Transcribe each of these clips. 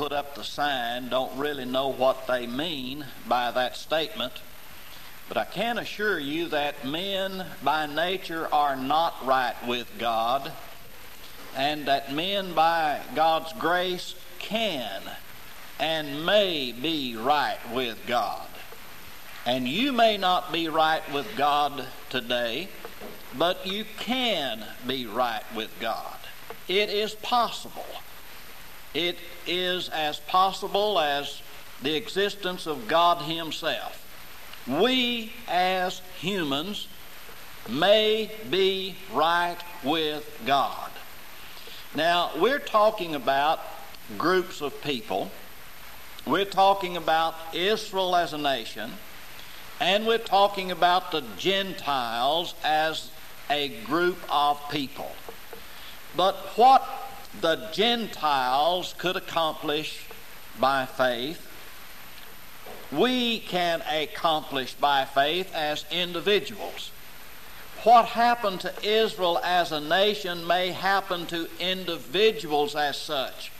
put up the sign don't really know what they mean by that statement, but I can assure you that men by nature are not right with God, and that men by God's grace can and may be right with God. And you may not be right with God today, but you can be right with God. It is possible. It is as possible as the existence of God Himself. We as humans may be right with God. Now, we're talking about groups of people. We're talking about Israel as a nation, and we're talking about the Gentiles as a group of people. But what the Gentiles could accomplish by faith, we can accomplish by faith as individuals. What happened to Israel as a nation may happen to individuals as such.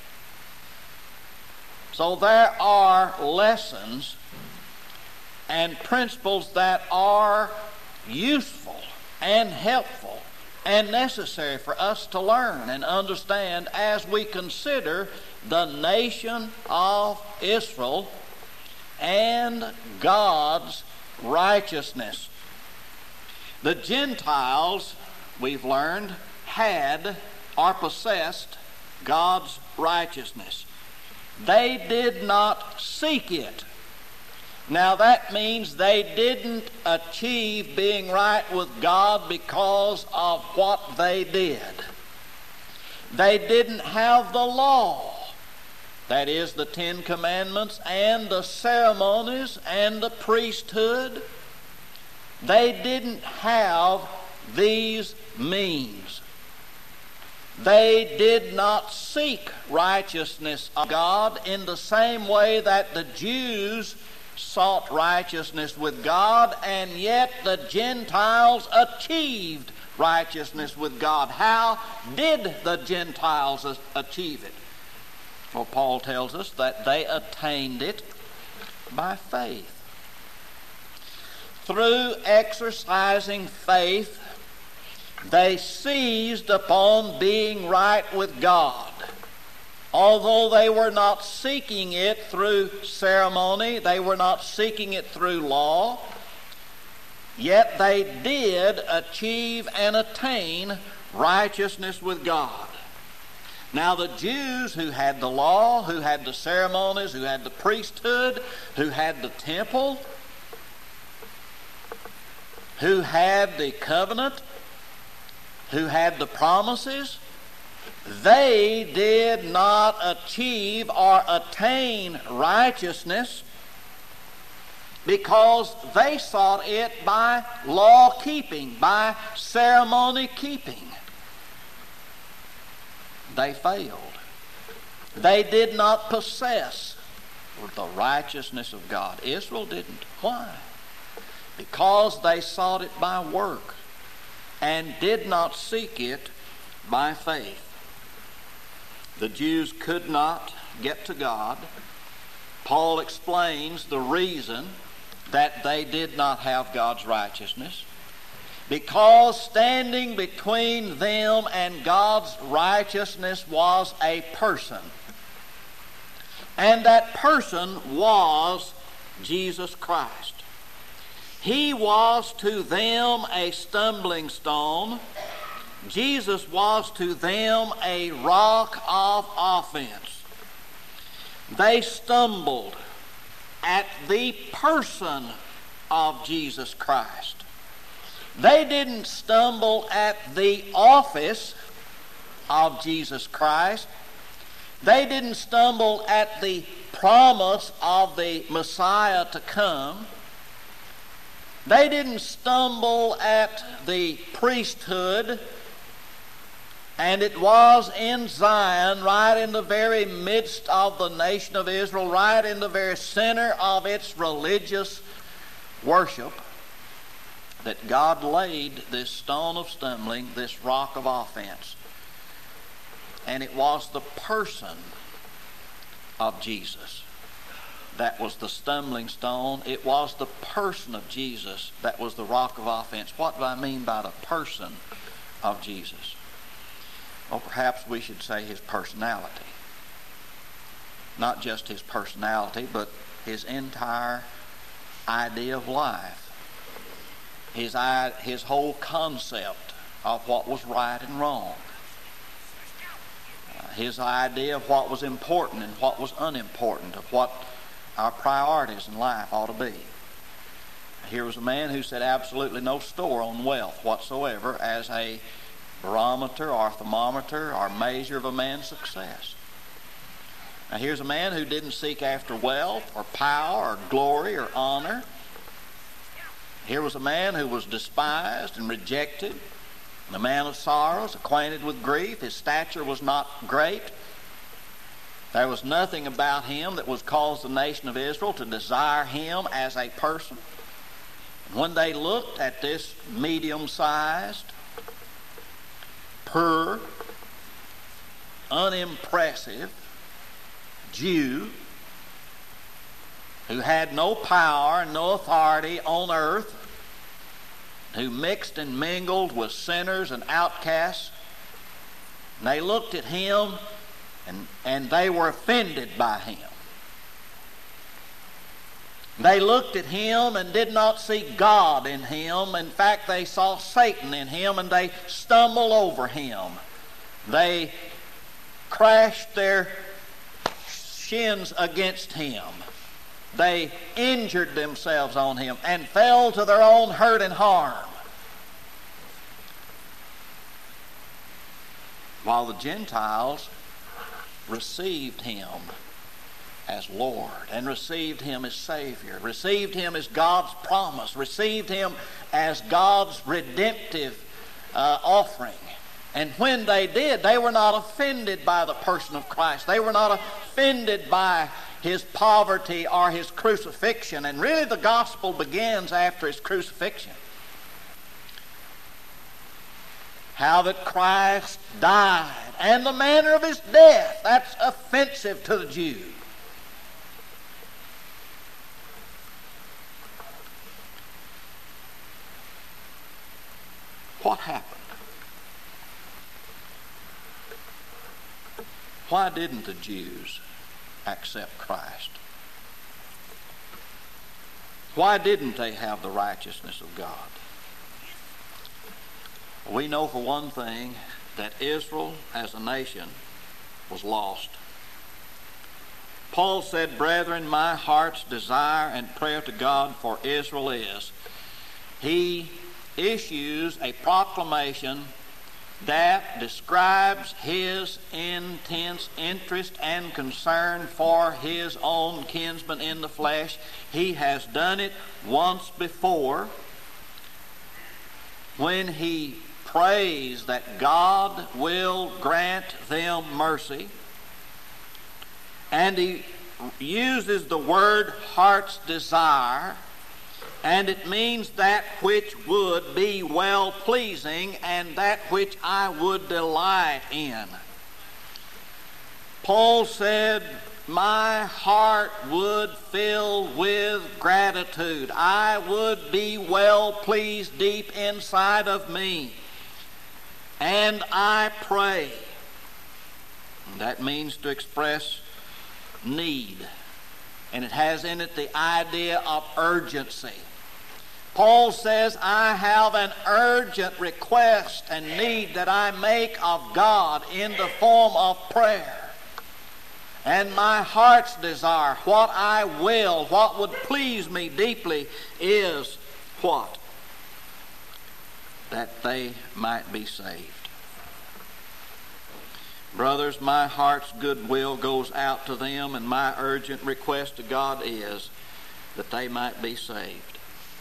So there are lessons and principles that are useful and helpful and necessary for us to learn and understand as we consider the nation of Israel and God's righteousness. The Gentiles, we've learned, had or possessed God's righteousness. They did not seek it. Now that means they didn't achieve being right with God because of what they did. They didn't have the law, that is the 10 Commandments and the ceremonies and the priesthood. They didn't have these means. They did not seek righteousness of God in the same way that the Jews sought righteousness with God, and yet the Gentiles achieved righteousness with God. How did the Gentiles achieve it? Well, Paul tells us that they attained it by faith. Through exercising faith, they seized upon being right with God. Although they were not seeking it through ceremony, they were not seeking it through law, yet they did achieve and attain righteousness with God. Now the Jews who had the law, who had the ceremonies, who had the priesthood, who had the temple, who had the covenant, who had the promises, they did not achieve or attain righteousness because they sought it by law keeping, by ceremony keeping. They failed. They did not possess the righteousness of God. Israel didn't. Why? Because they sought it by work and did not seek it by faith. The Jews could not get to God. Paul explains the reason that they did not have God's righteousness. Because standing between them and God's righteousness was a person. And that person was Jesus Christ. He was to them a stumbling stone. Jesus was to them a rock of offense. They stumbled at the person of Jesus Christ. They didn't stumble at the office of Jesus Christ. They didn't stumble at the promise of the Messiah to come. They didn't stumble at the priesthood. And it was in Zion, right in the very midst of the nation of Israel, right in the very center of its religious worship, that God laid this stone of stumbling, this rock of offense. And it was the person of Jesus that was the stumbling stone. It was the person of Jesus that was the rock of offense. What do I mean by the person of Jesus? Well, perhaps we should say his personality. Not just his personality, but his entire idea of life. His whole concept of what was right and wrong. His idea of what was important and what was unimportant, of what our priorities in life ought to be. Here was a man who set absolutely no store on wealth whatsoever as a barometer or thermometer or measure of a man's success. Now here's a man who didn't seek after wealth or power or glory or honor. Here was a man who was despised and rejected, a man of sorrows, acquainted with grief. His stature was not great. There was nothing about him that would cause the nation of Israel to desire him as a person. And when they looked at this medium-sized, poor, unimpressive Jew who had no power and no authority on earth, who mixed and mingled with sinners and outcasts, and they looked at him and they were offended by him. They looked at him and did not see God in him. In fact, they saw Satan in him, and they stumbled over him. They crashed their shins against him. They injured themselves on him and fell to their own hurt and harm. While the Gentiles received him as Lord and received him as Savior, received him as God's promise, received him as God's redemptive offering. And when they did, they were not offended by the person of Christ. They were not offended by his poverty or his crucifixion. And really the gospel begins after his crucifixion. How that Christ died and the manner of his death. That's offensive to the Jew. What happened? Why didn't the Jews accept Christ? Why didn't they have the righteousness of God? We know for one thing that Israel as a nation was lost. Paul said, "Brethren, my heart's desire and prayer to God for Israel is," he issues a proclamation that describes his intense interest and concern for his own kinsmen in the flesh. He has done it once before when he prays that God will grant them mercy. And he uses the word heart's desire, and it means that which would be well-pleasing and that which I would delight in. Paul said, my heart would fill with gratitude. I would be well-pleased deep inside of me. And I pray. That means to express need. And it has in it the idea of urgency. Paul says, I have an urgent request and need that I make of God in the form of prayer. And my heart's desire, what I will, what would please me deeply is what? That they might be saved. Brothers, my heart's goodwill goes out to them, and my urgent request to God is that they might be saved.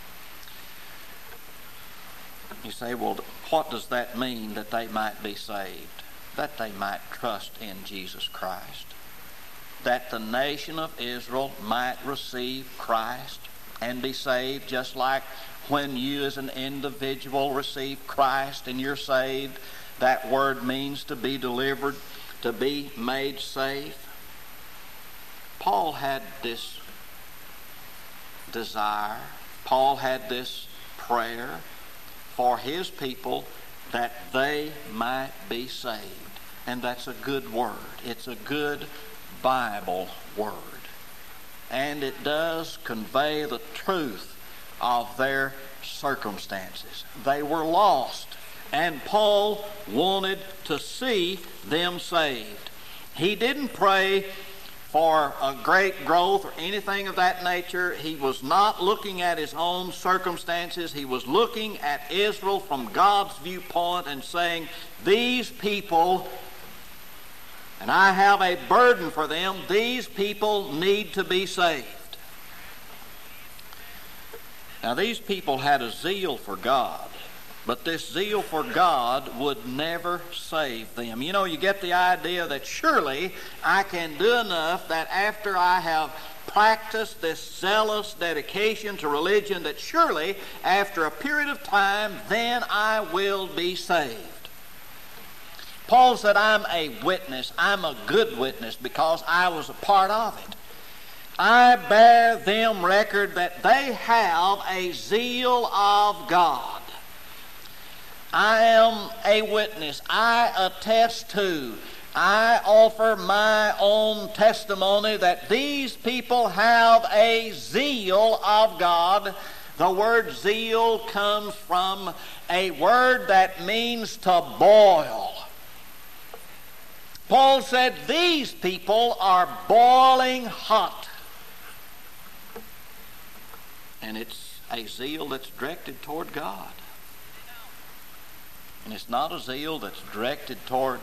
You say, well, what does that mean, that they might be saved? That they might trust in Jesus Christ. That the nation of Israel might receive Christ and be saved, just like when you as an individual receive Christ and you're saved. That word means to be delivered, to be made safe. Paul had this desire, Paul had this prayer for his people that they might be saved. And that's a good word. It's a good Bible word. And it does convey the truth of their circumstances. They were lost, and Paul wanted to see them saved. He didn't pray for a great growth or anything of that nature. He was not looking at his own circumstances. He was looking at Israel from God's viewpoint and saying, these people, and I have a burden for them, these people need to be saved. Now, these people had a zeal for God, but this zeal for God would never save them. You know, you get the idea that surely I can do enough that after I have practiced this zealous dedication to religion, that surely after a period of time, then I will be saved. Paul said, I'm a witness. I'm a good witness because I was a part of it. I bear them record that they have a zeal of God. I am a witness. I attest to. I offer my own testimony that these people have a zeal of God. The word zeal comes from a word that means to boil. Paul said, these people are boiling hot. And it's a zeal that's directed toward God. And it's not a zeal that's directed toward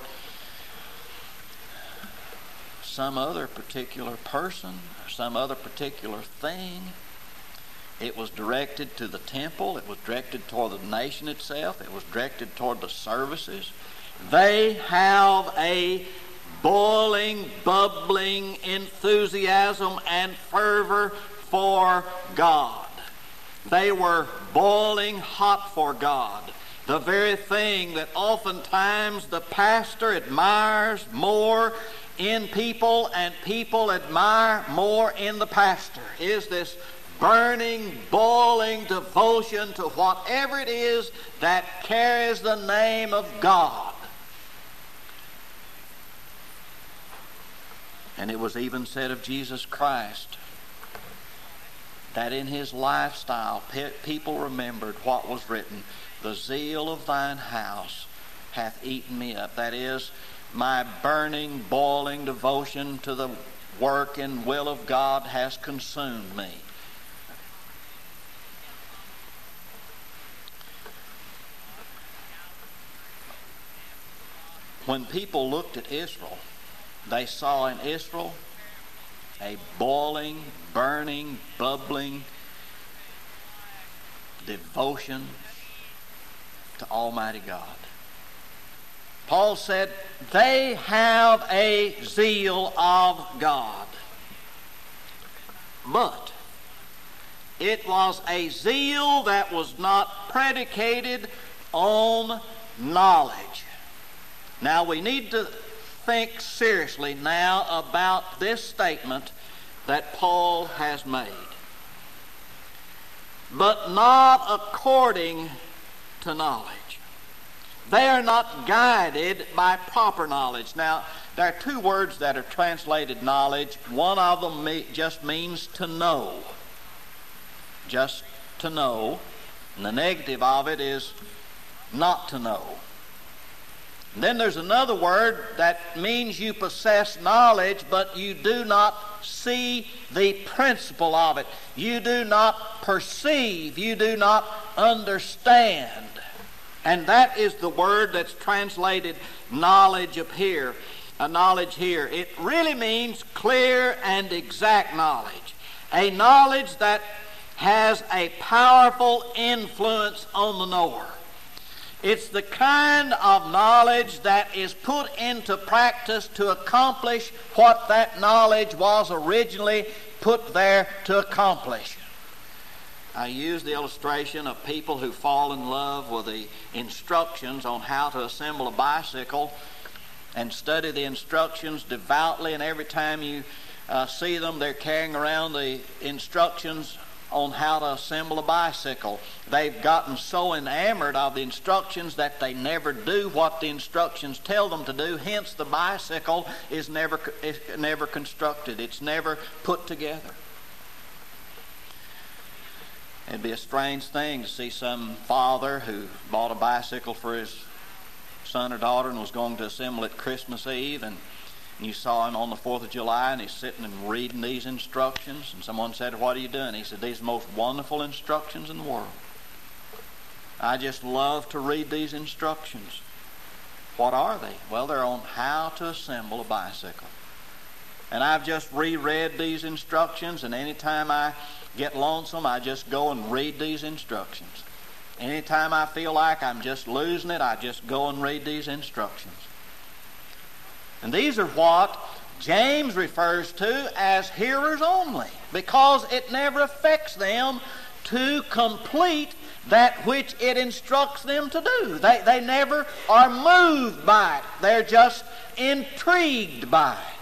some other particular person or some other particular thing. It was directed to the temple. It was directed toward the nation itself. It was directed toward the services. They have a boiling, bubbling enthusiasm and fervor for God. They were boiling hot for God. The very thing that oftentimes the pastor admires more in people and people admire more in the pastor is this burning, boiling devotion to whatever it is that carries the name of God. And it was even said of Jesus Christ that in his lifestyle, people remembered what was written, the zeal of thine house hath eaten me up. That is, my burning, boiling devotion to the work and will of God has consumed me. When people looked at Israel, they saw in Israel a boiling, burning, bubbling devotion to Almighty God. Paul said, they have a zeal of God. But it was a zeal that was not predicated on knowledge. Now we need to think seriously now about this statement that Paul has made. But not according to knowledge. They are not guided by proper knowledge. Now, there are two words that are translated knowledge. One of them just means to know. Just to know. And the negative of it is not to know. And then there's another word that means you possess knowledge, but you do not see the principle of it. You do not perceive. You do not understand. And that is the word that's translated knowledge up here. Knowledge here. It really means clear and exact knowledge. A knowledge that has a powerful influence on the knower. It's the kind of knowledge that is put into practice to accomplish what that knowledge was originally put there to accomplish. I use the illustration of people who fall in love with the instructions on how to assemble a bicycle and study the instructions devoutly, and every time you see them. They're carrying around the instructions on how to assemble a bicycle. They've gotten so enamored of the instructions that they never do what the instructions tell them to do. Hence, the bicycle is never constructed. It's never put together. It'd be a strange thing to see some father who bought a bicycle for his son or daughter and was going to assemble it Christmas Eve, and you saw him on the 4th of July and he's sitting and reading these instructions, and someone said, "What are you doing?" He said, "These are the most wonderful instructions in the world. I just love to read these instructions." What are they? Well, they're on how to assemble a bicycle. And I've just reread these instructions, and anytime I get lonesome, I just go and read these instructions. Anytime I feel like I'm just losing it, I just go and read these instructions. And these are what James refers to as hearers only, because it never affects them to complete that which it instructs them to do. They never are moved by it. They're just intrigued by it.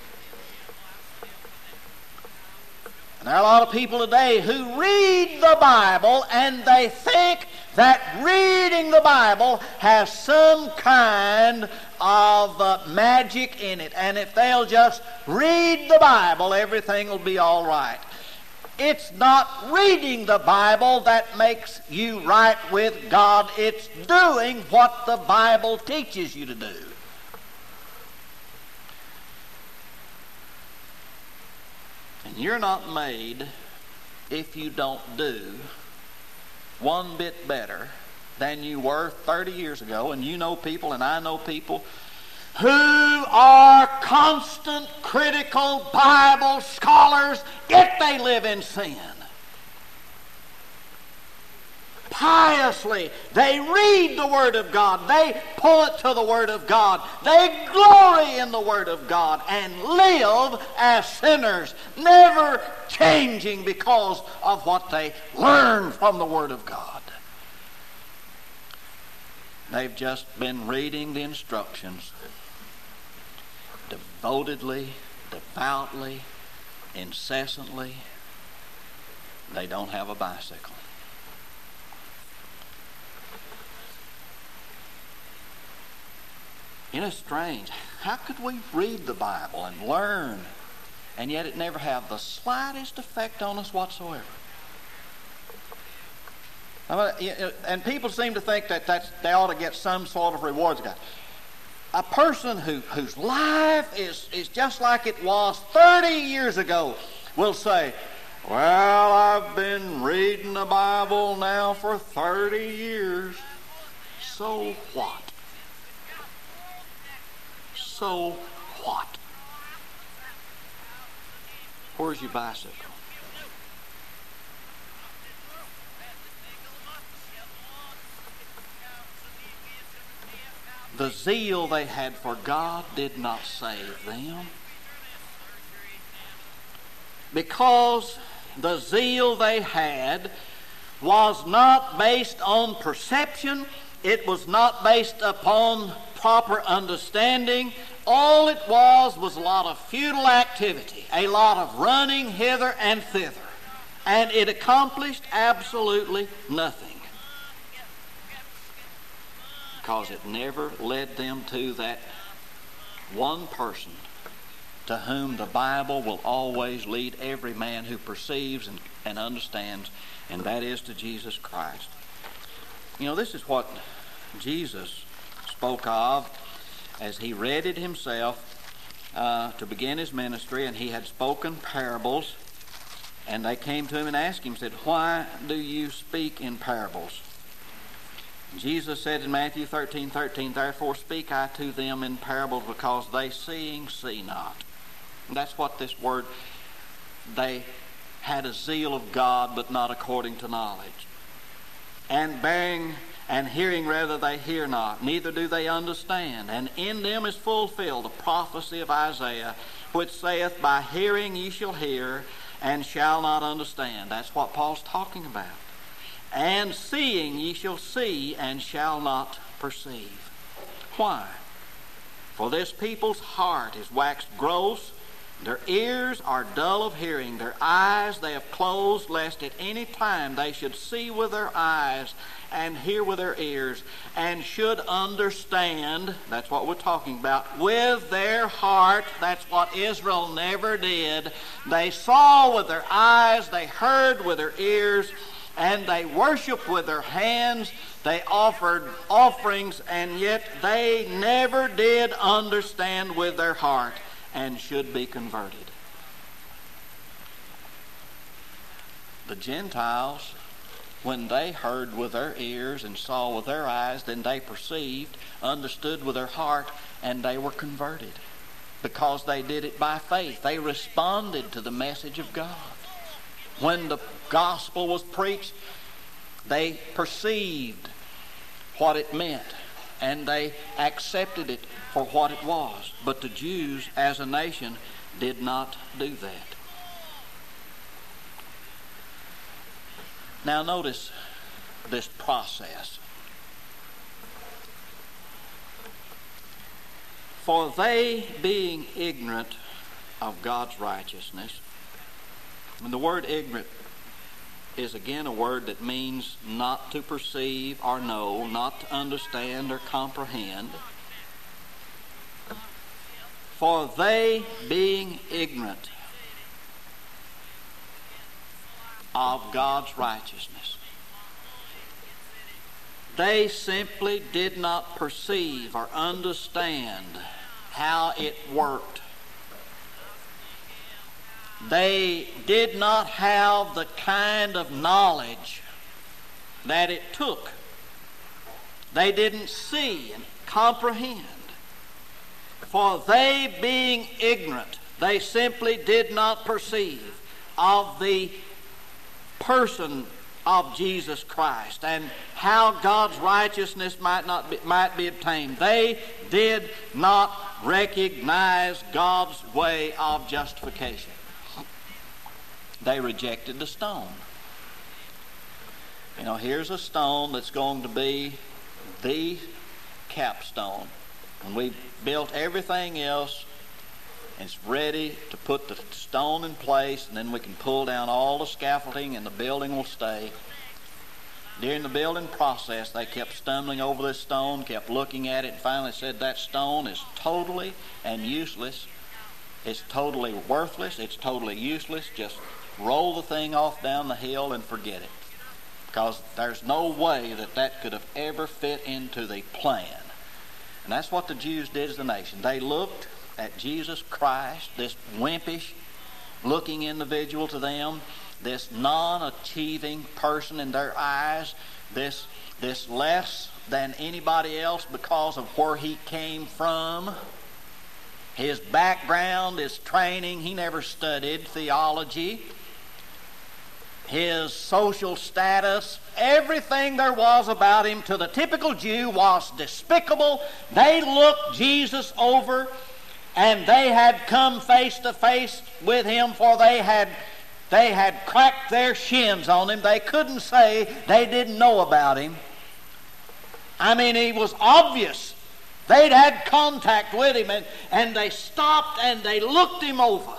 And there are a lot of people today who read the Bible and they think that reading the Bible has some kind of magic in it. And if they'll just read the Bible, everything will be all right. It's not reading the Bible that makes you right with God. It's doing what the Bible teaches you to do. And you're not made, if you don't do one bit better than you were 30 years ago. And you know people, and I know people, who are constant critical Bible scholars, yet they live in sin. Piously, they read the Word of God. They pull it to the Word of God. They glory in the Word of God and live as sinners, never changing because of what they learn from the Word of God. They've just been reading the instructions devotedly, devoutly, incessantly. They don't have a bicycle. You know, it's strange. How could we read the Bible and learn, and yet it never have the slightest effect on us whatsoever? And people seem to think that they ought to get some sort of rewards. A person whose life is just like it was 30 years ago will say, "Well, I've been reading the Bible now for 30 years. So what? So what? Where's your bicycle?" The zeal they had for God did not save them, because the zeal they had was not based on perception. It was not based upon proper understanding. All it was a lot of futile activity, a lot of running hither and thither, and it accomplished absolutely nothing, because it never led them to that one person to whom the Bible will always lead every man who perceives and understands, and that is to Jesus Christ. You know, this is what Jesus spoke of as he read it himself to begin his ministry, and he had spoken parables, and they came to him and asked him, said, "Why do you speak in parables?" Jesus said in Matthew 13:13, "Therefore speak I to them in parables, because they seeing see not." And that's what this word, they had a zeal of God, but not according to knowledge. And bearing and hearing rather they hear not, neither do they understand. And in them is fulfilled the prophecy of Isaiah, which saith, "By hearing ye shall hear, and shall not understand." That's what Paul's talking about. "And seeing ye shall see, and shall not perceive." Why? "For this people's heart is waxed gross, Their ears are dull of hearing. Their eyes they have closed, lest at any time they should see with their eyes and hear with their ears, and should understand, that's what we're talking about, with their heart. That's what Israel never did. They saw with their eyes, they heard with their ears, and they worshiped with their hands. They offered offerings, and yet they never did understand with their heart, and should be converted. The Gentiles, when they heard with their ears and saw with their eyes, then they perceived, understood with their heart, and they were converted. Because they did it by faith. They responded to the message of God. When the gospel was preached, they perceived what it meant, and they accepted it for what it was. But the Jews as a nation did not do that. Now notice this process. For they, being ignorant of God's righteousness, and the word ignorant is again a word that means not to perceive or know, not to understand or comprehend. For they, being ignorant of God's righteousness, they simply did not perceive or understand how it worked. They did not have the kind of knowledge that it took. They didn't see and comprehend. For they, being ignorant, they simply did not perceive of the person of Jesus Christ and how God's righteousness might be obtained. They did not recognize God's way of justification. They rejected the stone. You know, here's a stone that's going to be the capstone. And we built everything else, and it's ready to put the stone in place, and then we can pull down all the scaffolding and the building will stay. During the building process, they kept stumbling over this stone, kept looking at it, and finally said that stone is totally and useless. It's totally worthless. It's totally useless. Just roll the thing off down the hill and forget it. Because there's no way that that could have ever fit into the plan. And that's what the Jews did as a nation. They looked at Jesus Christ, this wimpish looking individual to them, this non-achieving person in their eyes, this less than anybody else because of where he came from, his background, his training. He never studied theology. His social status, everything there was about him to the typical Jew was despicable. They looked Jesus over, and they had come face to face with him, for they had cracked their shins on him. They couldn't say they didn't know about him. I mean, he was obvious. They'd had contact with him, and they stopped and they looked him over.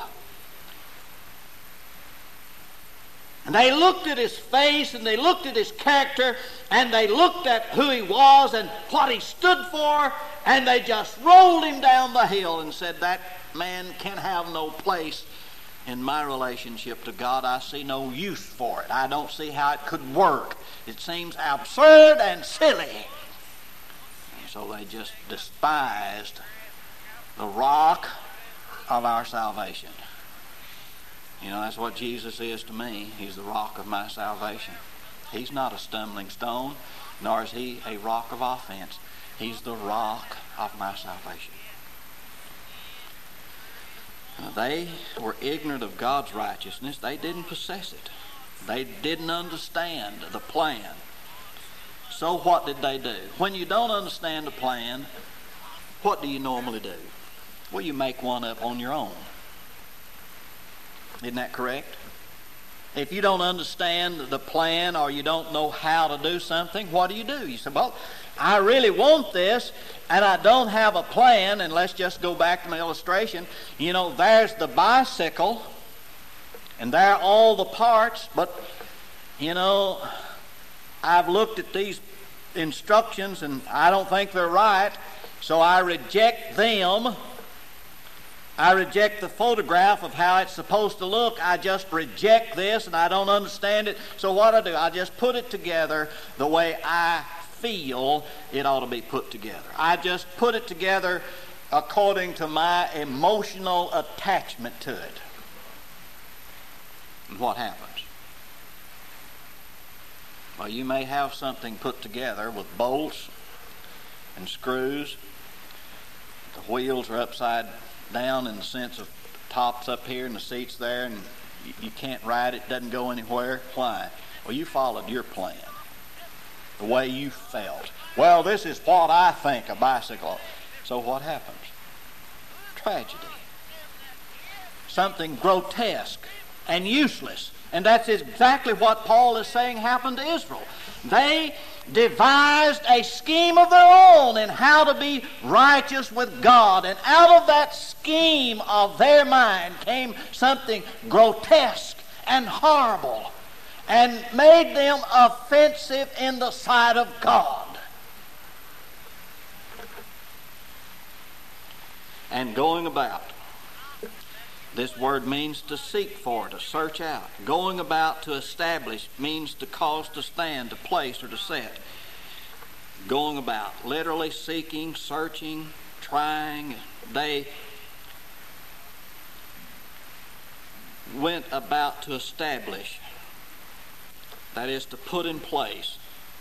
And they looked at his face, and they looked at his character, and they looked at who he was and what he stood for, and they just rolled him down the hill and said, that man can have no place in my relationship to God. I see no use for it. I don't see how it could work. It seems absurd and silly. And so they just despised the rock of our salvation. You know, that's what Jesus is to me. He's the rock of my salvation. He's not a stumbling stone, nor is he a rock of offense. He's the rock of my salvation. They were ignorant of God's righteousness. They didn't possess it. They didn't understand the plan. So what did they do? When you don't understand the plan, what do you normally do? Well, you make one up on your own. Isn't that correct? If you don't understand the plan or you don't know how to do something, what do? You say, well, I really want this and I don't have a plan. And let's just go back to my illustration. You know, there's the bicycle and there are all the parts, but, you know, I've looked at these instructions and I don't think they're right, so I reject them. I reject the photograph of how it's supposed to look. I just reject this and I don't understand it. So what do? I just put it together the way I feel it ought to be put together. I just put it together according to my emotional attachment to it. And what happens? Well, you may have something put together with bolts and screws. The wheels are upside down in the sense of top's up here and the seat's there, and you can't ride it, doesn't go anywhere. Why? Well, you followed your plan, the way you felt. Well, this is what I think a bicycle. So what happens? Tragedy. Something grotesque and useless. And that's exactly what Paul is saying happened to Israel. They devised a scheme of their own in how to be righteous with God. And out of that scheme of their mind came something grotesque and horrible and made them offensive in the sight of God. And going about. This word means to seek for, to search out. Going about, to establish, means to cause to stand, to place, or to set. Going about, literally seeking, searching, trying. They went about to establish. That is, to put in place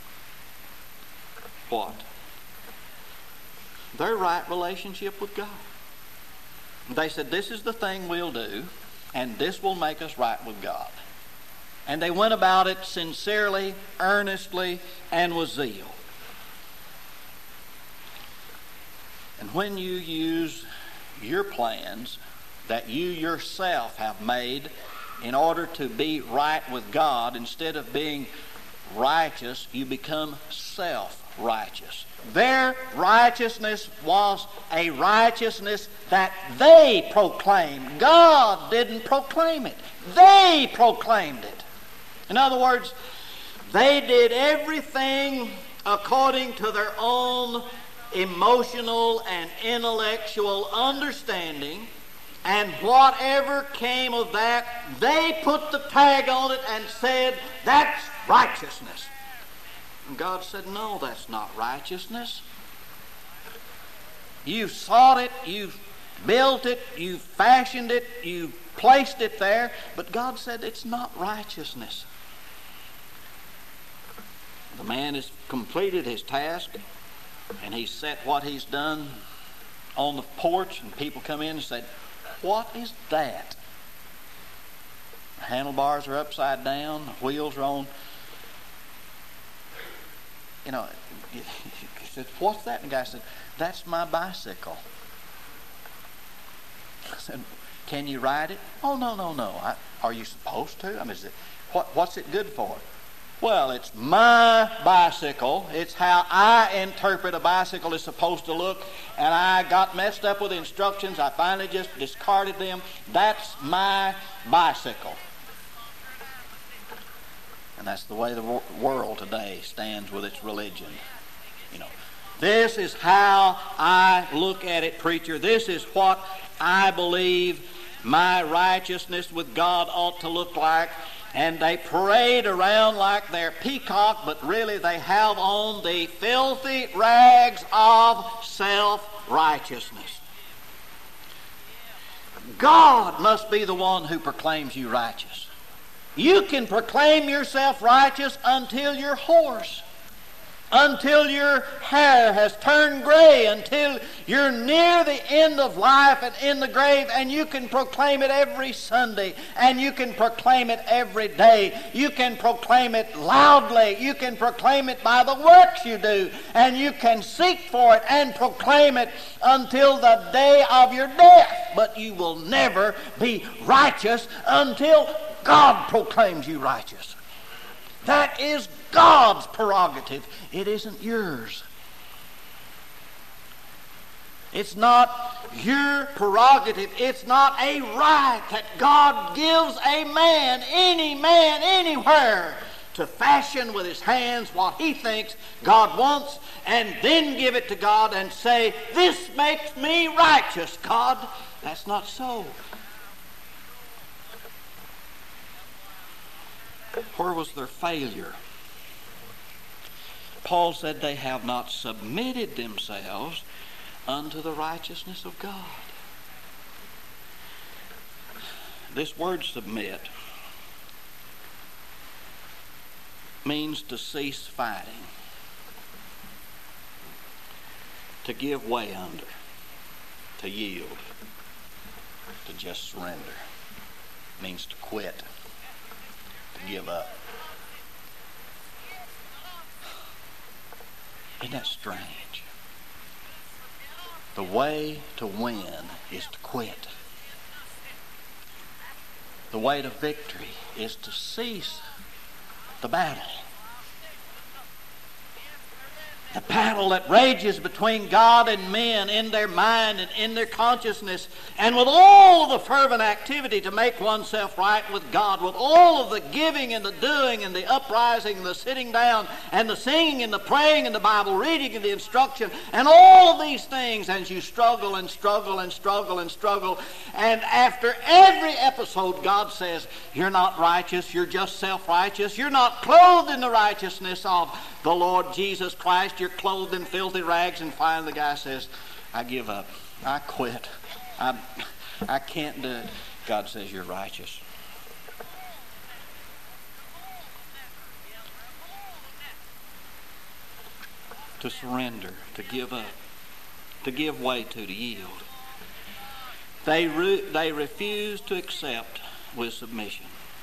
what? Their right relationship with God. They said, this is the thing we'll do, and this will make us right with God. And they went about it sincerely, earnestly, and with zeal. And when you use your plans that you yourself have made in order to be right with God, instead of being righteous, you become self-righteous. Their righteousness was a righteousness that they proclaimed. God didn't proclaim it. They proclaimed it. In other words, they did everything according to their own emotional and intellectual understanding, and whatever came of that, they put the tag on it and said, that's righteousness. And God said, no, that's not righteousness. You've sought it, you've built it, you've fashioned it, you've placed it there, but God said it's not righteousness. The man has completed his task, and he's set what he's done on the porch, and people come in and said, what is that? The handlebars are upside down, the wheels are on. You know, he said, what's that? And the guy said, that's my bicycle. I said, can you ride it? Oh, no. Are you supposed to? I mean, what's it good for? Well, it's my bicycle. It's how I interpret a bicycle is supposed to look. And I got messed up with the instructions. I finally just discarded them. That's my bicycle. And that's the way the world today stands with its religion. You know, this is how I look at it, preacher. This is what I believe my righteousness with God ought to look like. And they parade around like they're peacock, but really they have on the filthy rags of self-righteousness. God must be the one who proclaims you righteous. You can proclaim yourself righteous until you're hoarse, until your hair has turned gray, until you're near the end of life and in the grave, and you can proclaim it every Sunday, and you can proclaim it every day. You can proclaim it loudly. You can proclaim it by the works you do, and you can seek for it and proclaim it until the day of your death. But you will never be righteous until God proclaims you righteous. That is God's prerogative. It isn't yours. It's not your prerogative. It's not a right that God gives a man anywhere, to fashion with his hands what he thinks God wants and then give it to God and say, this makes me righteous, God. That's not so. Where was their failure? Paul said they have not submitted themselves unto the righteousness of God. This word submit means to cease fighting, to give way under, to yield, to just surrender. It means to quit, to give up. Isn't that strange? The way to win is to quit. The way to victory is to cease the battle. The battle that rages between God and men in their mind and in their consciousness, and with all of the fervent activity to make oneself right with God, with all of the giving and the doing and the uprising and the sitting down and the singing and the praying and the Bible reading and the instruction and all of these things, as you struggle and struggle and struggle and struggle, and after every episode God says, you're not righteous, you're just self-righteous, you're not clothed in the righteousness of the Lord Jesus Christ, you're clothed in filthy rags. And finally the guy says, I give up, I quit, I can't do it. God says, you're righteous. To surrender, to give up, to give way to yield. They refuse to accept with submission.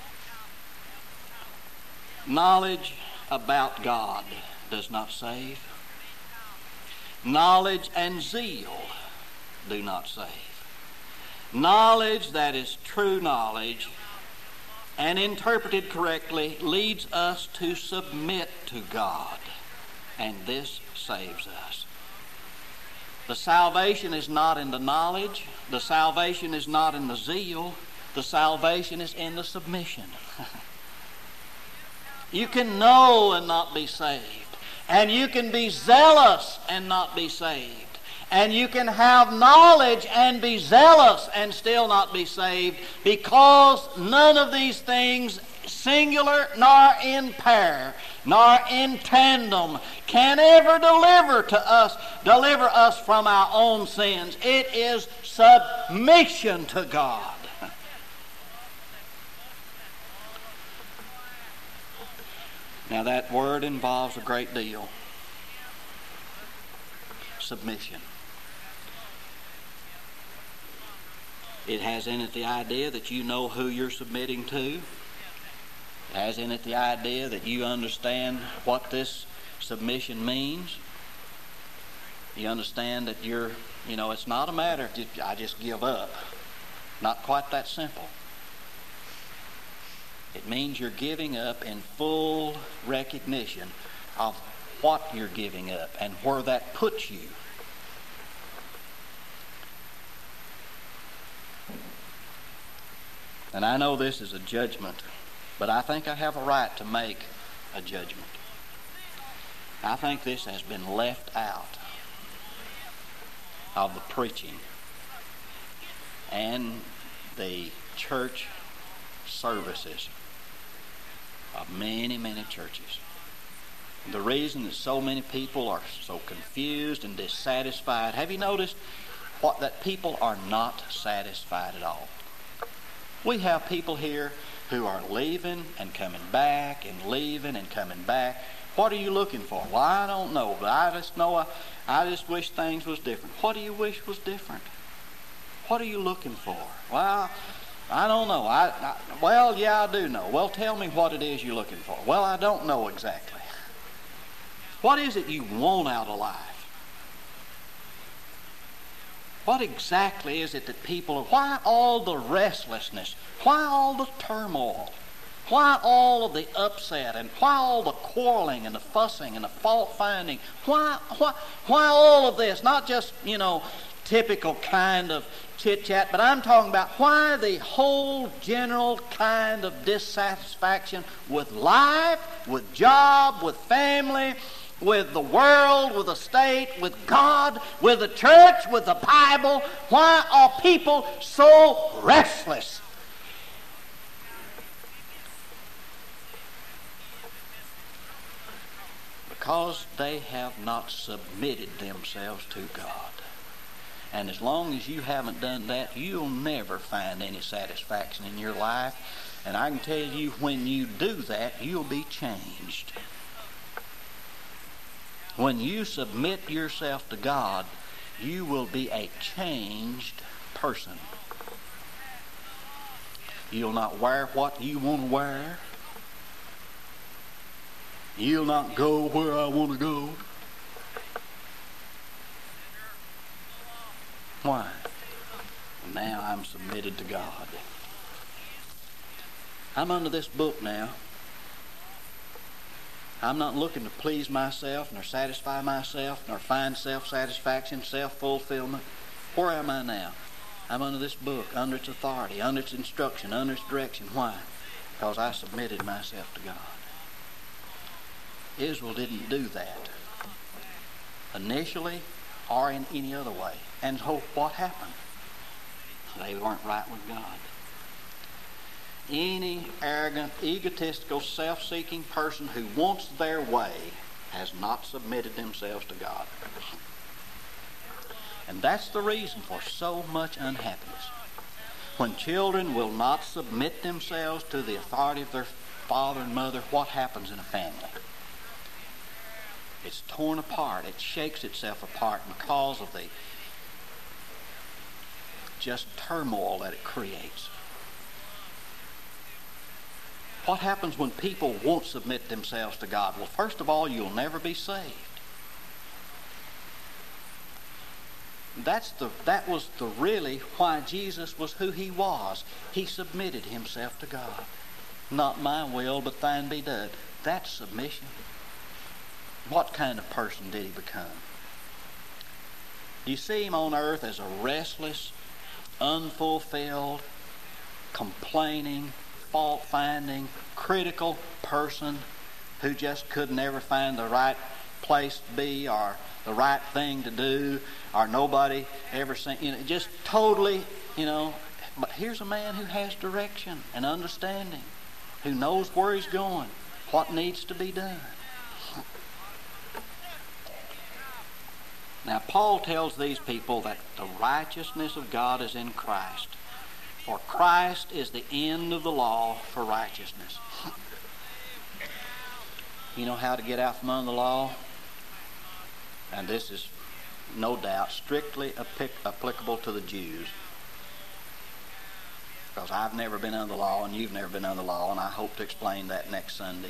Knowledge about God does not save. Knowledge and zeal do not save. Knowledge that is true knowledge and interpreted correctly leads us to submit to God, and this saves us. The salvation is not in the knowledge. The salvation is not in the zeal. The salvation is in the submission. You can know and not be saved. And you can be zealous and not be saved. And you can have knowledge and be zealous and still not be saved, because none of these things, singular nor in pair, nor in tandem, can ever deliver us from our own sins. It is submission to God. Now that word involves a great deal. Submission. It has in it the idea that you know who you're submitting to. It has in it the idea that you understand what this submission means. You understand that it's not a matter of I just give up. Not quite that simple. It means you're giving up in full recognition of what you're giving up and where that puts you. And I know this is a judgment, but I think I have a right to make a judgment. I think this has been left out of the preaching and the church services of many, many churches. The reason that so many people are so confused and dissatisfied, have you noticed that people are not satisfied at all? We have people here who are leaving and coming back and leaving and coming back. What are you looking for? Well, I don't know, but I just know I just wish things was different. What do you wish was different? What are you looking for? Well, I don't know. Well, yeah, I do know. Well, tell me what it is you're looking for. Well, I don't know exactly. What is it you want out of life? What exactly is it that people, why all the restlessness? Why all the turmoil? Why all of the upset, and why all the quarreling and the fussing and the fault finding? Why all of this? Not just, typical kind of chit-chat, but I'm talking about why the whole general kind of dissatisfaction with life, with job, with family, with the world, with the state, with God, with the church, with the Bible. Why are people so restless? Because they have not submitted themselves to God. And as long as you haven't done that, you'll never find any satisfaction in your life. And I can tell you, when you do that, you'll be changed. When you submit yourself to God, you will be a changed person. You'll not wear what you want to wear. You'll not go where I want to go. Why? Now I'm submitted to God. I'm under this book now. I'm not looking to please myself, nor satisfy myself, nor find self-satisfaction, self-fulfillment. Where am I now? I'm under this book, under its authority, under its instruction, under its direction. Why? Because I submitted myself to God. Israel didn't do that initially or in any other way. And so what happened? They weren't right with God. Any arrogant, egotistical, self-seeking person who wants their way has not submitted themselves to God. And that's the reason for so much unhappiness. When children will not submit themselves to the authority of their father and mother, what happens in a family? It's torn apart. It shakes itself apart because of the just turmoil that it creates. What happens when people won't submit themselves to God? Well, first of all, you'll never be saved. That was really why Jesus was who he was. He submitted himself to God. Not my will, but thine be done. That's submission. What kind of person did he become? Do you see him on earth as a restless, unfulfilled, complaining, fault-finding, critical person who just could never find the right place to be or the right thing to do, or nobody ever seen, just totally, But here's a man who has direction and understanding, who knows where he's going, what needs to be done. Now, Paul tells these people that the righteousness of God is in Christ. For Christ is the end of the law for righteousness. You know how to get out from under the law? And this is, no doubt, strictly applicable to the Jews. Because I've never been under the law, and you've never been under the law, and I hope to explain that next Sunday.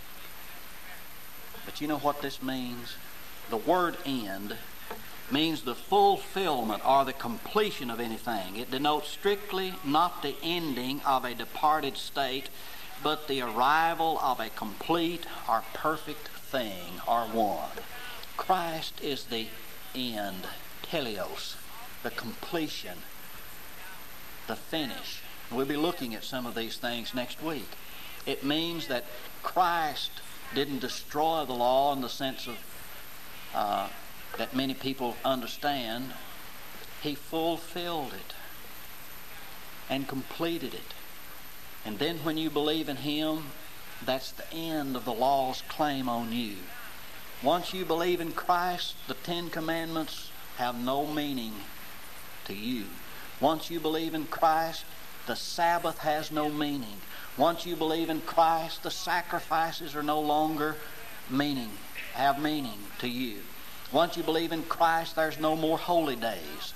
But you know what this means? The word end means the fulfillment or the completion of anything. It denotes strictly not the ending of a departed state, but the arrival of a complete or perfect thing or one. Christ is the end, teleos, the completion, the finish. We'll be looking at some of these things next week. It means that Christ didn't destroy the law in the sense of that many people understand. He fulfilled it and completed it. And then when you believe in him, that's the end of the law's claim on you. Once you believe in Christ, the 10 Commandments have no meaning to you. Once you believe in Christ, the Sabbath has no meaning. Once you believe in Christ, the sacrifices are no longer have meaning to you. Once you believe in Christ, there's no more holy days.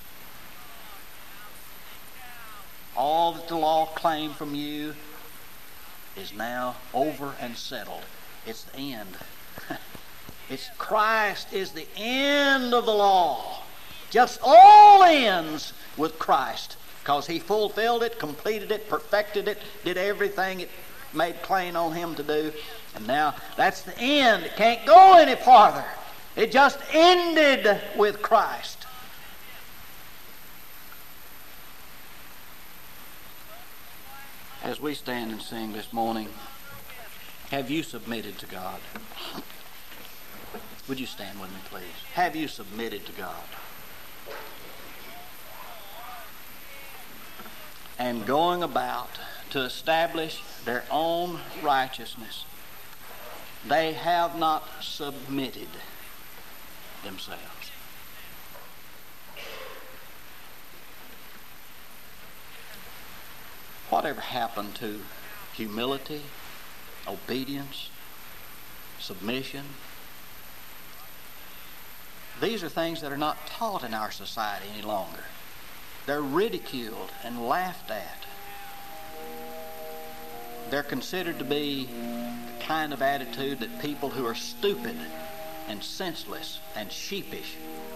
All that the law claimed from you is now over and settled. It's the end. It's Christ is the end of the law. Just all ends with Christ, because He fulfilled it, completed it, perfected it, did everything it made claim on Him to do. And now that's the end. It can't go any farther. It just ended with Christ. As we stand and sing this morning, have you submitted to God? Would you stand with me, please? Have you submitted to God? And going about to establish their own righteousness, they have not submitted themselves. Whatever happened to humility, obedience, submission? These are things that are not taught in our society any longer. They're ridiculed and laughed at. They're considered to be the kind of attitude that people who are stupid and senseless and sheepish.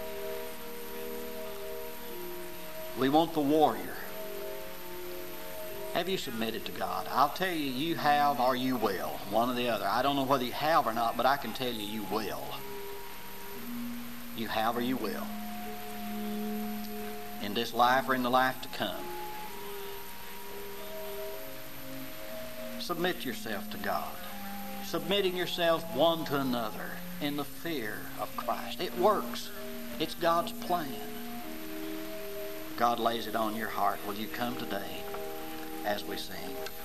We want the warrior. Have you submitted to God? I'll tell you, you have or you will. One or the other. I don't know whether you have or not, but I can tell you, you will. You have or you will. In this life or in the life to come. Submit yourself to God. Submitting yourselves one to another in the fear of Christ. It works. It's God's plan. God lays it on your heart. Will you come today as we sing?